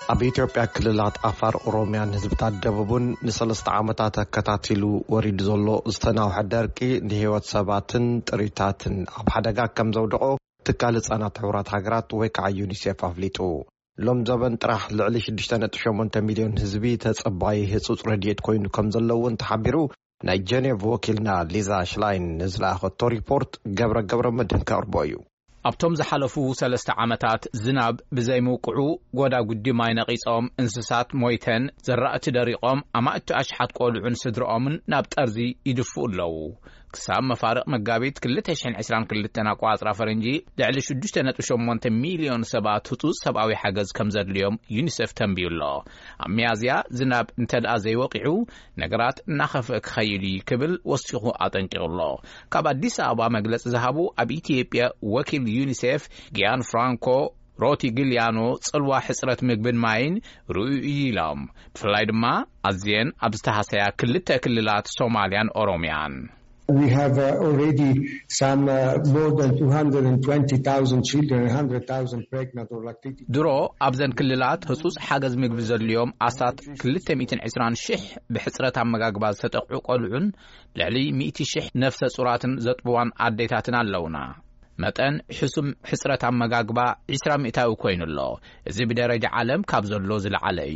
ኣብ ኢትዮጵያ ክልላት ኣፋር ኦሮሚያን ህዝብታት ደቡብን ንሰለስተ ዓመታት ከታቲሉ ወሪዱ ዘሎ ዝተናውሐ ደርቂ ንህይወት ሰባትን ጥሪታትን ኣብ ሓደጋ ከም ዘውድቆ ትካል ህጻናት ሕብረት ሃገራት ወይ ከዓ ዩኒሴፍ ኣፍሊጡ። ሎም ዘበን ጥራሕ ልዕሊ 6.8 ሚልዮን ህዝቢ ተጸባይ ህጹጽ ረድኤት ኮይኑ ከም ዘለውን ተሓቢሩ ናይ ጀኔቭ ወኪልና ሊዛ ሽላይን ዝለኣኸቶ ሪፖርት ገብረ መድህን ከቕርቦ እዩ። ኣብቶም ዝሓለፉ 3 ዓመታት ዝናብ ብዘይምውቅዑ ጎዳ ጉዲ ማይ ነቒጾም እንስሳት ሞይተን ዘራእቲ ደሪቖም ኣማእቲ ኣሽሓት ቆልዑን ስድሮኦምን ናብ ጠርዚ ይድፍኡ ኣለዉ። ክሳብ መፋርቕ መጋቢት 2022 ኣቋጽራ ፈረንጂ ልዕሊ 6.8 ሚልዮን ሰባት ህጹጽ ሰብኣዊ ሓገዝ ከም ዘድልዮም ዩኒሴፍ ተንቢዩ ኣሎ። ኣብ ሚያዝያ ዝናብ እንተደኣ ዘይወቂዑ ነገራት እናኸፍአ ክኸይድ ክብል ወሲኹ ኣጠንቂቑ ኣሎ። ካብ ኣዲስ ኣበባ መግለጺ ዝሃቡ ኣብ ኢትዮጵያ ወኪል ዩኒሴፍ ጊያን ፍራንኮ ሮቲግሊያኖ ጽልዋ ሕጽረት ምግብን ማይን ርኡዩ ኢሎም ብፍላይ ድማ ኣዝየን ኣብ ዝተሃሰያ ክልተ ክልላት ሶማልያን ኦሮሚያን We have already some more than 220,000 children, 100,000 pregnant or lactating. ድሮ ኣብዘን ክልላት ህጹጽ ሓገዝ ምግቢ ዘድልዮም ኣሳት 220,000 ብሕጽረት ኣመጋግባ ዝተጠቕዑ ቆልዑን ልዕሊ 100,000 ነፍሰ ጹራትን ዘጥብዋን ኣዴታትን ኣለውና። መጠን ሕሱም ሕጽረት ኣመጋግባ 20% ኮይኑ ኣሎ። እዚ ብደረጃ ዓለም ካብ ዘሎ ዝለዓለ እዩ።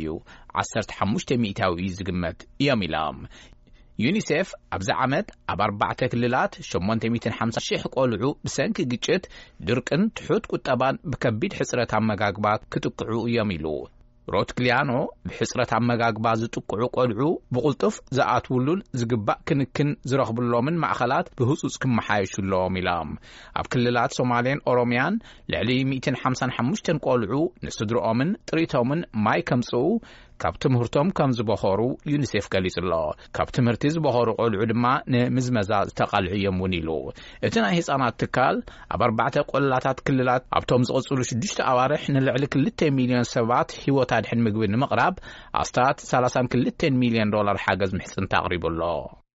15% ዝግመት እዮም ኢሎም ዩኒሴፍ ኣብዚ ዓመት ኣብ 4 ክልላት 850,000 ቆልዑ ብሰንኪ ግጭት ድርቅን ትሑት ቁጠባን ብከቢድ ሕጽረት ኣመጋግባ ክጥቅዑ እዮም ኢሉ። ሮትግሊያኖ ብሕጽረት ኣመጋግባ ዝጥቅዑ ቆልዑ ብቁልጡፍ ዝኣትውሉን ዝግባእ ክንክን ዝረኽብሎምን ማእኸላት ብህጹጽ ክመሓየሹሎም ኢሎም ኣብ ክልላት ሶማሌን ኦሮሚያን ልዕሊ 155 ቆልዑ ንስድሮኦምን ጥሪቶምን ማይ ከምጽኡ ካብ ትምህርቶም ከም ዝበኸሩ ዩኒሴፍ ገሊጹ ኣሎ። ካብ ትምህርቲ ዝበኸሩ ቆልዑ ድማ ንምዝመዛ ዝተቓልዑ እዮም እውን ኢሉ። እቲ ናይ ህጻናት ትካል ኣብ 4 ቆላታት ክልላት ኣብቶም ዝቕጽሉ 6 ኣዋርሕ ንልዕሊ 2 ሚልዮን ሰባት ህይወት ኣድሕን ምግቢ ንምቕራብ ኣስታት $32 ሚልዮን ሓገዝ ምሕጽንታ ኣቕሪቡ ኣሎ።